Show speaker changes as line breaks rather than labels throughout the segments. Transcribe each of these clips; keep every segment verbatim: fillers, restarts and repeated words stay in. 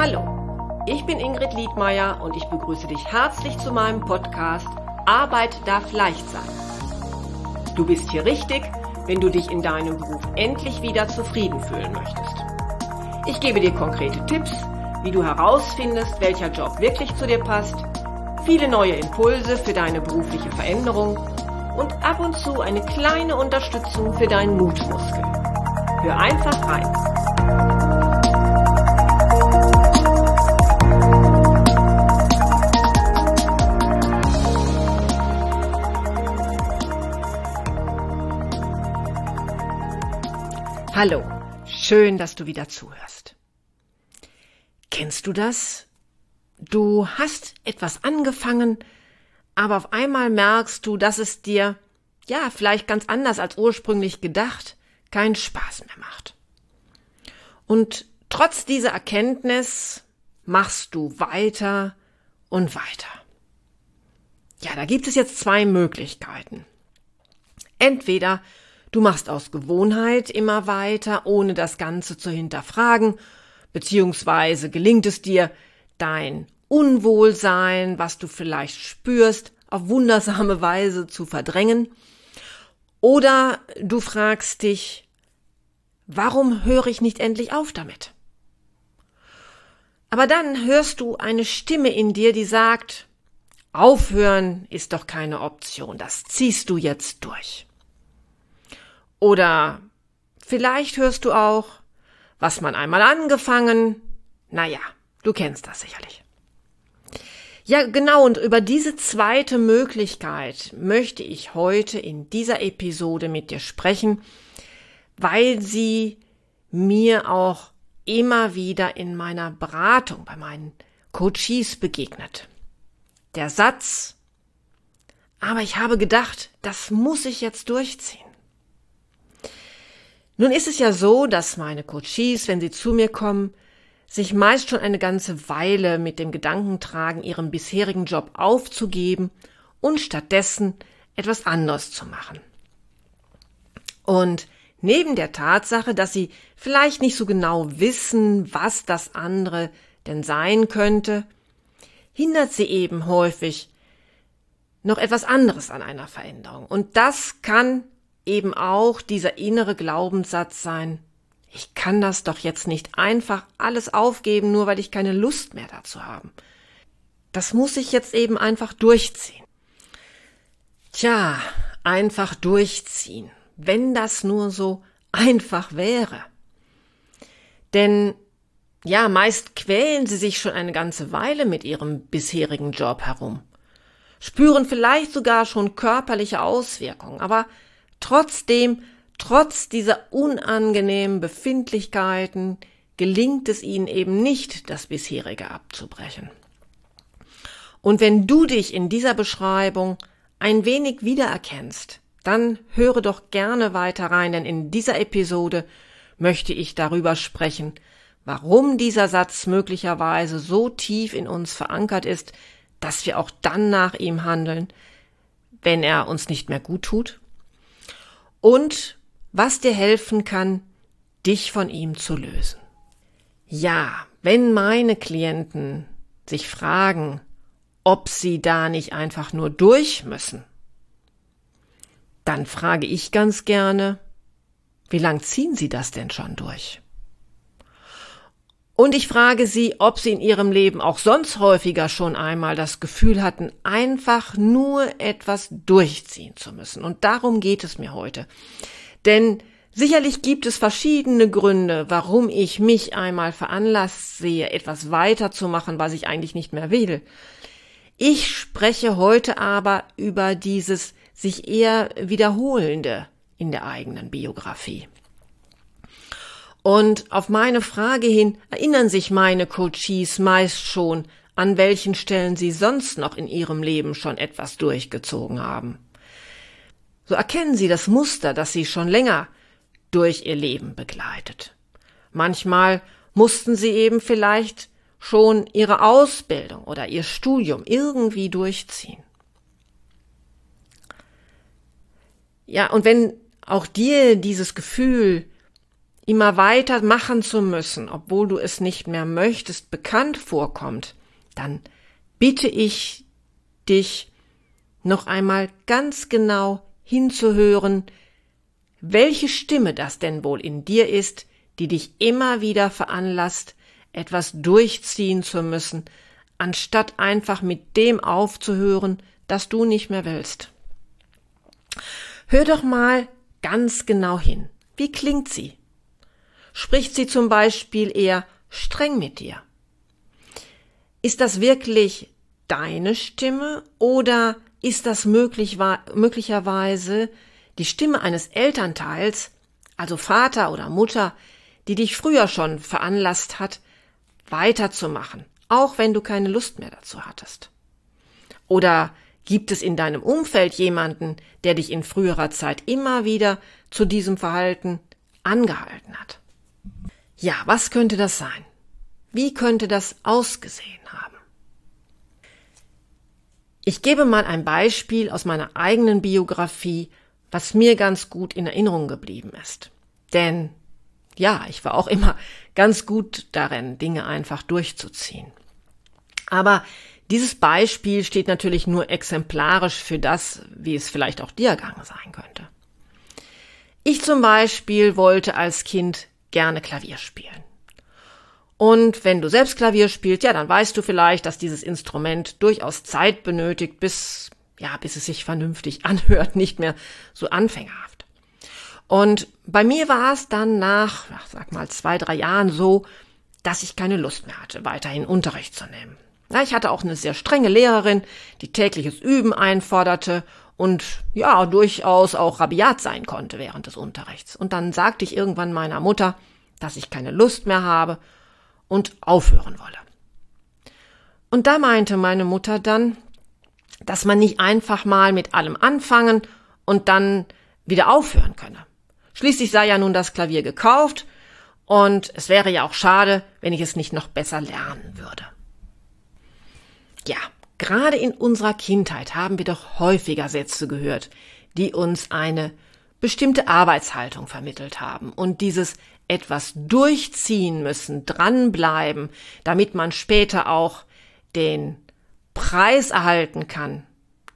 Hallo, ich bin Ingrid Liedmeier und ich begrüße dich herzlich zu meinem Podcast Arbeit darf leicht sein. Du bist hier richtig, wenn du dich in deinem Beruf endlich wieder zufrieden fühlen möchtest. Ich gebe dir konkrete Tipps, wie du herausfindest, welcher Job wirklich zu dir passt, viele neue Impulse für deine berufliche Veränderung und ab und zu eine kleine Unterstützung für deinen Mutmuskel. Hör einfach rein. Hallo, schön, dass du wieder zuhörst. Kennst du das? Du hast etwas angefangen, aber auf einmal merkst du, dass es dir, ja, vielleicht ganz anders als ursprünglich gedacht, keinen Spaß mehr macht. Und trotz dieser Erkenntnis machst du weiter und weiter. Ja, da gibt es jetzt zwei Möglichkeiten. Entweder du machst aus Gewohnheit immer weiter, ohne das Ganze zu hinterfragen, beziehungsweise gelingt es dir, dein Unwohlsein, was du vielleicht spürst, auf wundersame Weise zu verdrängen. Oder du fragst dich, warum höre ich nicht endlich auf damit? Aber dann hörst du eine Stimme in dir, die sagt, aufhören ist doch keine Option, das ziehst du jetzt durch. Oder vielleicht hörst du auch, was man einmal angefangen, naja, du kennst das sicherlich. Ja, genau, und über diese zweite Möglichkeit möchte ich heute in dieser Episode mit dir sprechen, weil sie mir auch immer wieder in meiner Beratung bei meinen Coaches begegnet. Der Satz, aber ich habe gedacht, das muss ich jetzt durchziehen. Nun ist es ja so, dass meine Coaches, wenn sie zu mir kommen, sich meist schon eine ganze Weile mit dem Gedanken tragen, ihren bisherigen Job aufzugeben und stattdessen etwas anderes zu machen. Und neben der Tatsache, dass sie vielleicht nicht so genau wissen, was das andere denn sein könnte, hindert sie eben häufig noch etwas anderes an einer Veränderung. Und das kann eben auch dieser innere Glaubenssatz sein, ich kann das doch jetzt nicht einfach alles aufgeben, nur weil ich keine Lust mehr dazu habe. Das muss ich jetzt eben einfach durchziehen. Tja, einfach durchziehen, wenn das nur so einfach wäre. Denn ja, meist quälen sie sich schon eine ganze Weile mit ihrem bisherigen Job herum, spüren vielleicht sogar schon körperliche Auswirkungen, aber Trotzdem, trotz dieser unangenehmen Befindlichkeiten, gelingt es ihnen eben nicht, das bisherige abzubrechen. Und wenn du dich in dieser Beschreibung ein wenig wiedererkennst, dann höre doch gerne weiter rein, denn in dieser Episode möchte ich darüber sprechen, warum dieser Satz möglicherweise so tief in uns verankert ist, dass wir auch dann nach ihm handeln, wenn er uns nicht mehr gut tut. Und was dir helfen kann, dich von ihm zu lösen. Ja, wenn meine Klienten sich fragen, ob sie da nicht einfach nur durch müssen, dann frage ich ganz gerne, wie lang ziehen sie das denn schon durch? Und ich frage sie, ob sie in ihrem Leben auch sonst häufiger schon einmal das Gefühl hatten, einfach nur etwas durchziehen zu müssen. Und darum geht es mir heute. Denn sicherlich gibt es verschiedene Gründe, warum ich mich einmal veranlasst sehe, etwas weiterzumachen, was ich eigentlich nicht mehr will. Ich spreche heute aber über dieses sich eher Wiederholende in der eigenen Biografie. Und auf meine Frage hin erinnern sich meine Coaches meist schon, an welchen Stellen sie sonst noch in ihrem Leben schon etwas durchgezogen haben. So erkennen sie das Muster, das sie schon länger durch ihr Leben begleitet. Manchmal mussten sie eben vielleicht schon ihre Ausbildung oder ihr Studium irgendwie durchziehen. Ja, und wenn auch dir dieses Gefühl immer weiter machen zu müssen, obwohl du es nicht mehr möchtest, bekannt vorkommt, dann bitte ich dich, noch einmal ganz genau hinzuhören, welche Stimme das denn wohl in dir ist, die dich immer wieder veranlasst, etwas durchziehen zu müssen, anstatt einfach mit dem aufzuhören, das du nicht mehr willst. Hör doch mal ganz genau hin. Wie klingt sie? Spricht sie zum Beispiel eher streng mit dir? Ist das wirklich deine Stimme oder ist das möglich, möglicherweise die Stimme eines Elternteils, also Vater oder Mutter, die dich früher schon veranlasst hat, weiterzumachen, auch wenn du keine Lust mehr dazu hattest? Oder gibt es in deinem Umfeld jemanden, der dich in früherer Zeit immer wieder zu diesem Verhalten angehalten hat? Ja, was könnte das sein? Wie könnte das ausgesehen haben? Ich gebe mal ein Beispiel aus meiner eigenen Biografie, was mir ganz gut in Erinnerung geblieben ist. Denn ja, ich war auch immer ganz gut darin, Dinge einfach durchzuziehen. Aber dieses Beispiel steht natürlich nur exemplarisch für das, wie es vielleicht auch dir ergangen sein könnte. Ich zum Beispiel wollte als Kind gerne Klavier spielen. Und wenn du selbst Klavier spielst, ja, dann weißt du vielleicht, dass dieses Instrument durchaus Zeit benötigt, bis, ja, bis es sich vernünftig anhört, nicht mehr so anfängerhaft. Und bei mir war es dann nach, sag mal, zwei, drei Jahren so, dass ich keine Lust mehr hatte, weiterhin Unterricht zu nehmen. Ja, ich hatte auch eine sehr strenge Lehrerin, die tägliches Üben einforderte und ja, durchaus auch rabiat sein konnte während des Unterrichts. Und dann sagte ich irgendwann meiner Mutter, dass ich keine Lust mehr habe und aufhören wolle. Und da meinte meine Mutter dann, dass man nicht einfach mal mit allem anfangen und dann wieder aufhören könne. Schließlich sei ja nun das Klavier gekauft und es wäre ja auch schade, wenn ich es nicht noch besser lernen würde. Ja, gerade in unserer Kindheit haben wir doch häufiger Sätze gehört, die uns eine bestimmte Arbeitshaltung vermittelt haben und dieses etwas durchziehen müssen, dranbleiben, damit man später auch den Preis erhalten kann.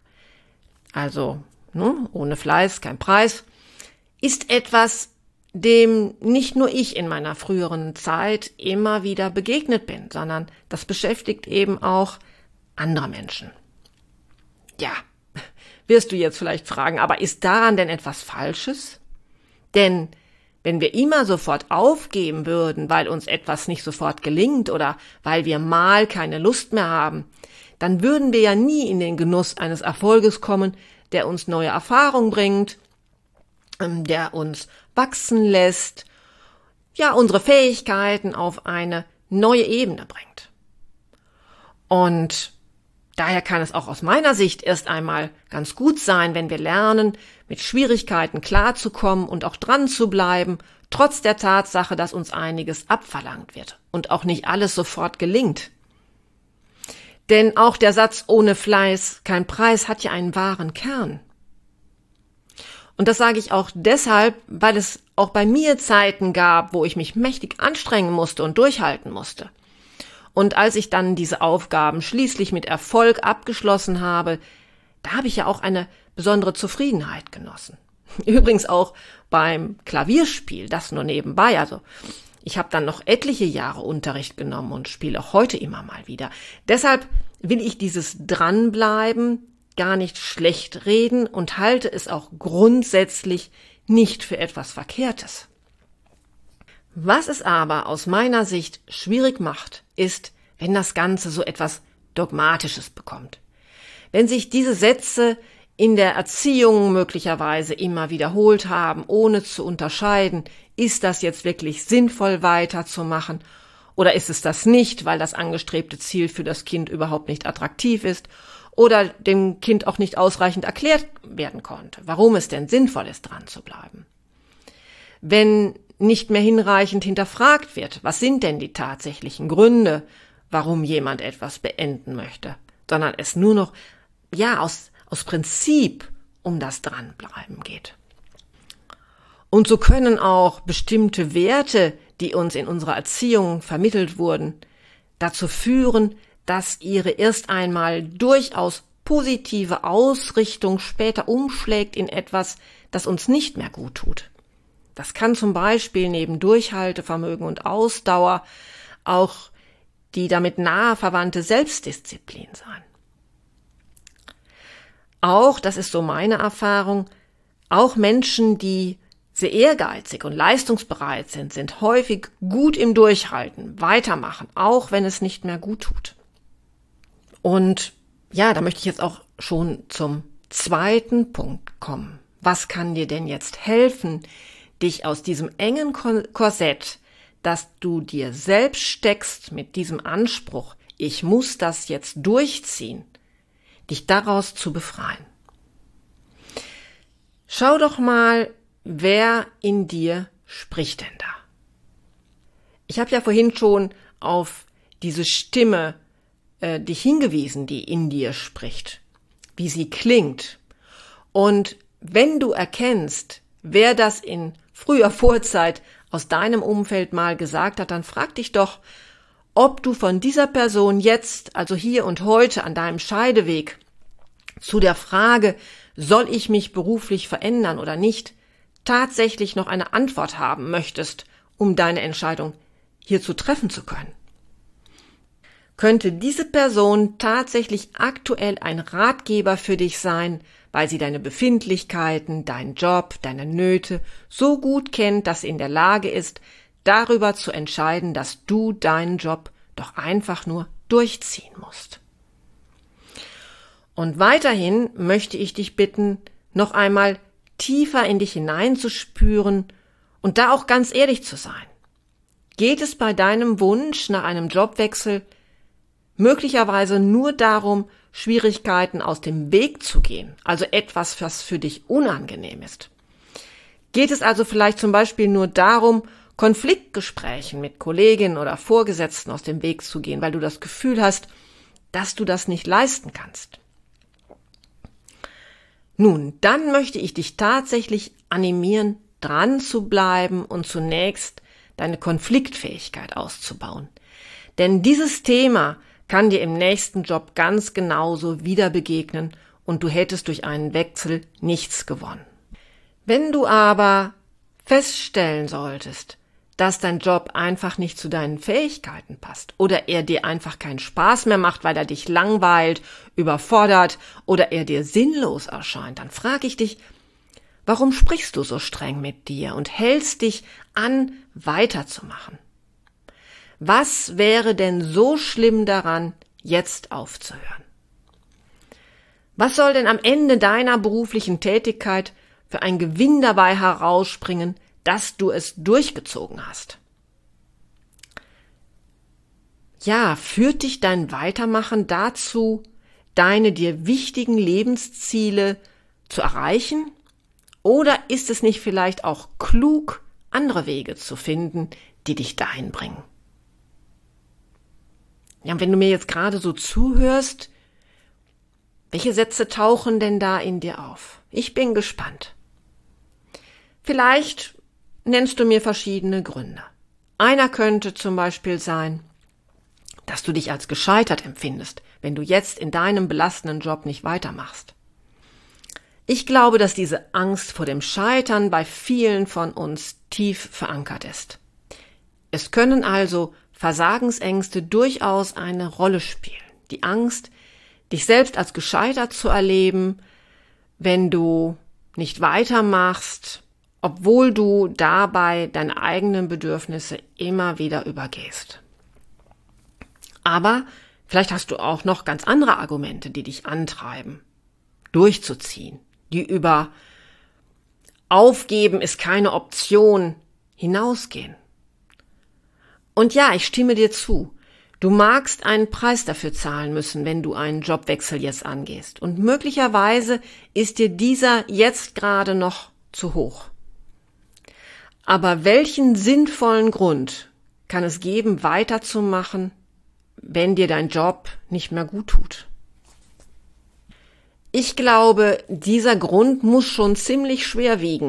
Also, ne, ohne Fleiß kein Preis, ist etwas, dem nicht nur ich in meiner früheren Zeit immer wieder begegnet bin, sondern das beschäftigt eben auch andere Menschen. Ja, wirst du jetzt vielleicht fragen, aber ist daran denn etwas Falsches? Denn wenn wir immer sofort aufgeben würden, weil uns etwas nicht sofort gelingt oder weil wir mal keine Lust mehr haben, dann würden wir ja nie in den Genuss eines Erfolges kommen, der uns neue Erfahrungen bringt, der uns wachsen lässt, ja, unsere Fähigkeiten auf eine neue Ebene bringt. Und daher kann es auch aus meiner Sicht erst einmal ganz gut sein, wenn wir lernen, mit Schwierigkeiten klarzukommen und auch dran zu bleiben, trotz der Tatsache, dass uns einiges abverlangt wird und auch nicht alles sofort gelingt. Denn auch der Satz ohne Fleiß kein Preis hat ja einen wahren Kern. Und das sage ich auch deshalb, weil es auch bei mir Zeiten gab, wo ich mich mächtig anstrengen musste und durchhalten musste. Und als ich dann diese Aufgaben schließlich mit Erfolg abgeschlossen habe, da habe ich ja auch eine besondere Zufriedenheit genossen. Übrigens auch beim Klavierspiel, das nur nebenbei. Also ich habe dann noch etliche Jahre Unterricht genommen und spiele auch heute immer mal wieder. Deshalb will ich dieses Dranbleiben gar nicht schlecht reden und halte es auch grundsätzlich nicht für etwas Verkehrtes. Was es aber aus meiner Sicht schwierig macht, ist, wenn das Ganze so etwas Dogmatisches bekommt. Wenn sich diese Sätze in der Erziehung möglicherweise immer wiederholt haben, ohne zu unterscheiden, ist das jetzt wirklich sinnvoll weiterzumachen oder ist es das nicht, weil das angestrebte Ziel für das Kind überhaupt nicht attraktiv ist oder dem Kind auch nicht ausreichend erklärt werden konnte, warum es denn sinnvoll ist, dran zu bleiben. Wenn nicht mehr hinreichend hinterfragt wird, was sind denn die tatsächlichen Gründe, warum jemand etwas beenden möchte, sondern es nur noch, ja, aus, aus Prinzip um das Dranbleiben geht. Und so können auch bestimmte Werte, die uns in unserer Erziehung vermittelt wurden, dazu führen, dass ihre erst einmal durchaus positive Ausrichtung später umschlägt in etwas, das uns nicht mehr gut tut. Das kann zum Beispiel neben Durchhaltevermögen und Ausdauer auch die damit nahe verwandte Selbstdisziplin sein. Auch, das ist so meine Erfahrung, auch Menschen, die sehr ehrgeizig und leistungsbereit sind, sind häufig gut im Durchhalten, weitermachen, auch wenn es nicht mehr gut tut. Und ja, da möchte ich jetzt auch schon zum zweiten Punkt kommen. Was kann dir denn jetzt helfen, dich aus diesem engen Korsett, das du dir selbst steckst mit diesem Anspruch, ich muss das jetzt durchziehen, dich daraus zu befreien? Schau doch mal, wer in dir spricht denn da? Ich habe ja vorhin schon auf diese Stimme äh, dich hingewiesen, die in dir spricht, wie sie klingt. Und wenn du erkennst, wer das in früher Vorzeit aus deinem Umfeld mal gesagt hat, dann frag dich doch, ob du von dieser Person jetzt, also hier und heute an deinem Scheideweg, zu der Frage, soll ich mich beruflich verändern oder nicht, tatsächlich noch eine Antwort haben möchtest, um deine Entscheidung hierzu treffen zu können. Könnte diese Person tatsächlich aktuell ein Ratgeber für dich sein, weil sie deine Befindlichkeiten, deinen Job, deine Nöte so gut kennt, dass sie in der Lage ist, darüber zu entscheiden, dass du deinen Job doch einfach nur durchziehen musst. Und weiterhin möchte ich dich bitten, noch einmal tiefer in dich hineinzuspüren und da auch ganz ehrlich zu sein. Geht es bei deinem Wunsch nach einem Jobwechsel möglicherweise nur darum, Schwierigkeiten aus dem Weg zu gehen, also etwas, was für dich unangenehm ist? Geht es also vielleicht zum Beispiel nur darum, Konfliktgesprächen mit Kolleginnen oder Vorgesetzten aus dem Weg zu gehen, weil du das Gefühl hast, dass du das nicht leisten kannst? Nun, dann möchte ich dich tatsächlich animieren, dran zu bleiben und zunächst deine Konfliktfähigkeit auszubauen. Denn dieses Thema kann dir im nächsten Job ganz genauso wieder begegnen und du hättest durch einen Wechsel nichts gewonnen. Wenn du aber feststellen solltest, dass dein Job einfach nicht zu deinen Fähigkeiten passt oder er dir einfach keinen Spaß mehr macht, weil er dich langweilt, überfordert oder er dir sinnlos erscheint, dann frage ich dich, warum sprichst du so streng mit dir und hältst dich an, weiterzumachen? Was wäre denn so schlimm daran, jetzt aufzuhören? Was soll denn am Ende deiner beruflichen Tätigkeit für ein Gewinn dabei herausspringen, dass du es durchgezogen hast? Ja, führt dich dein Weitermachen dazu, deine dir wichtigen Lebensziele zu erreichen? Oder ist es nicht vielleicht auch klug, andere Wege zu finden, die dich dahin bringen? Ja, und wenn du mir jetzt gerade so zuhörst, welche Sätze tauchen denn da in dir auf? Ich bin gespannt. Vielleicht nennst du mir verschiedene Gründe. Einer könnte zum Beispiel sein, dass du dich als gescheitert empfindest, wenn du jetzt in deinem belastenden Job nicht weitermachst. Ich glaube, dass diese Angst vor dem Scheitern bei vielen von uns tief verankert ist. Es können also Versagensängste durchaus eine Rolle spielen. Die Angst, dich selbst als gescheitert zu erleben, wenn du nicht weitermachst, obwohl du dabei deine eigenen Bedürfnisse immer wieder übergehst. Aber vielleicht hast du auch noch ganz andere Argumente, die dich antreiben, durchzuziehen, die über Aufgeben ist keine Option hinausgehen. Und ja, ich stimme dir zu. Du magst einen Preis dafür zahlen müssen, wenn du einen Jobwechsel jetzt angehst. Und möglicherweise ist dir dieser jetzt gerade noch zu hoch. Aber welchen sinnvollen Grund kann es geben, weiterzumachen, wenn dir dein Job nicht mehr gut tut? Ich glaube, dieser Grund muss schon ziemlich schwer wiegen,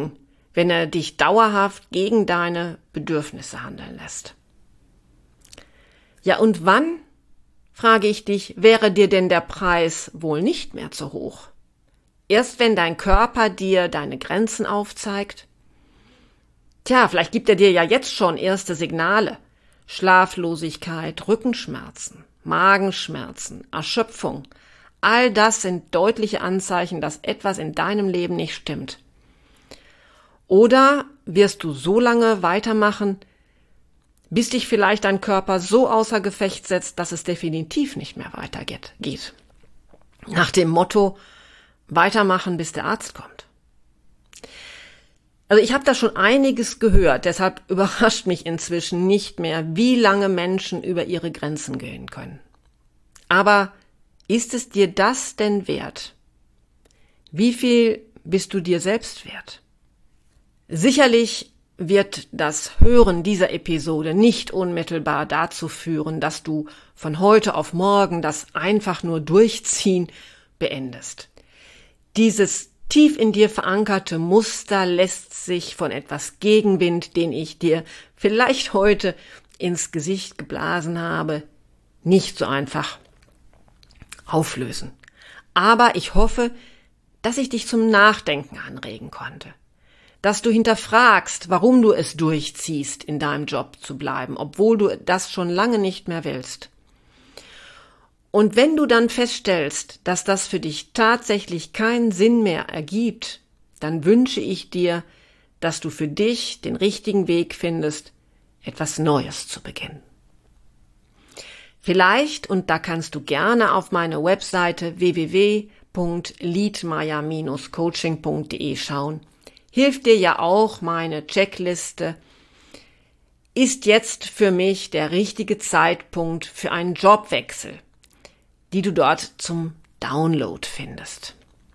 wenn er dich dauerhaft gegen deine Bedürfnisse handeln lässt. Ja, und wann, frage ich dich, wäre dir denn der Preis wohl nicht mehr zu hoch? Erst wenn dein Körper dir deine Grenzen aufzeigt? Tja, vielleicht gibt er dir ja jetzt schon erste Signale. Schlaflosigkeit, Rückenschmerzen, Magenschmerzen, Erschöpfung. All das sind deutliche Anzeichen, dass etwas in deinem Leben nicht stimmt. Oder wirst du so lange weitermachen, bis dich vielleicht dein Körper so außer Gefecht setzt, dass es definitiv nicht mehr weitergeht. Geht. Nach dem Motto, weitermachen, bis der Arzt kommt. Also ich habe da schon einiges gehört, deshalb überrascht mich inzwischen nicht mehr, wie lange Menschen über ihre Grenzen gehen können. Aber ist es dir das denn wert? Wie viel bist du dir selbst wert? Sicherlich wird das Hören dieser Episode nicht unmittelbar dazu führen, dass du von heute auf morgen das einfach nur Durchziehen beendest. Dieses tief in dir verankerte Muster lässt sich von etwas Gegenwind, den ich dir vielleicht heute ins Gesicht geblasen habe, nicht so einfach auflösen. Aber ich hoffe, dass ich dich zum Nachdenken anregen konnte. Dass du hinterfragst, warum du es durchziehst, in deinem Job zu bleiben, obwohl du das schon lange nicht mehr willst. Und wenn du dann feststellst, dass das für dich tatsächlich keinen Sinn mehr ergibt, dann wünsche ich dir, dass du für dich den richtigen Weg findest, etwas Neues zu beginnen. Vielleicht, und da kannst du gerne auf meine Webseite w w w punkt liedmeier Bindestrich coaching punkt de schauen, hilft dir ja auch meine Checkliste. Ist jetzt für mich der richtige Zeitpunkt für einen Jobwechsel, die du dort zum Download findest.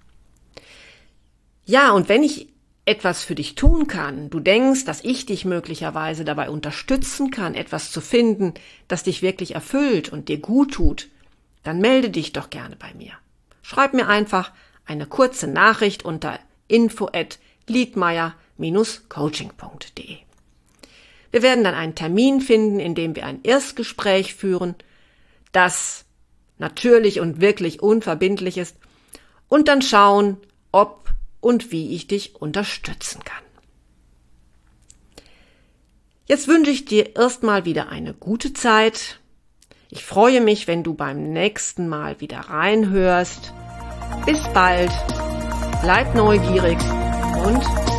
Ja, und wenn ich etwas für dich tun kann, du denkst, dass ich dich möglicherweise dabei unterstützen kann, etwas zu finden, das dich wirklich erfüllt und dir gut tut, dann melde dich doch gerne bei mir. Schreib mir einfach eine kurze Nachricht unter info at liedmeier Bindestrich coaching punkt de. Wir werden dann einen Termin finden, in dem wir ein Erstgespräch führen, das natürlich und wirklich unverbindlich ist, und dann schauen, ob und wie ich dich unterstützen kann. Jetzt wünsche ich dir erstmal wieder eine gute Zeit. Ich freue mich, wenn du beim nächsten Mal wieder reinhörst. Bis bald, bleib neugierig und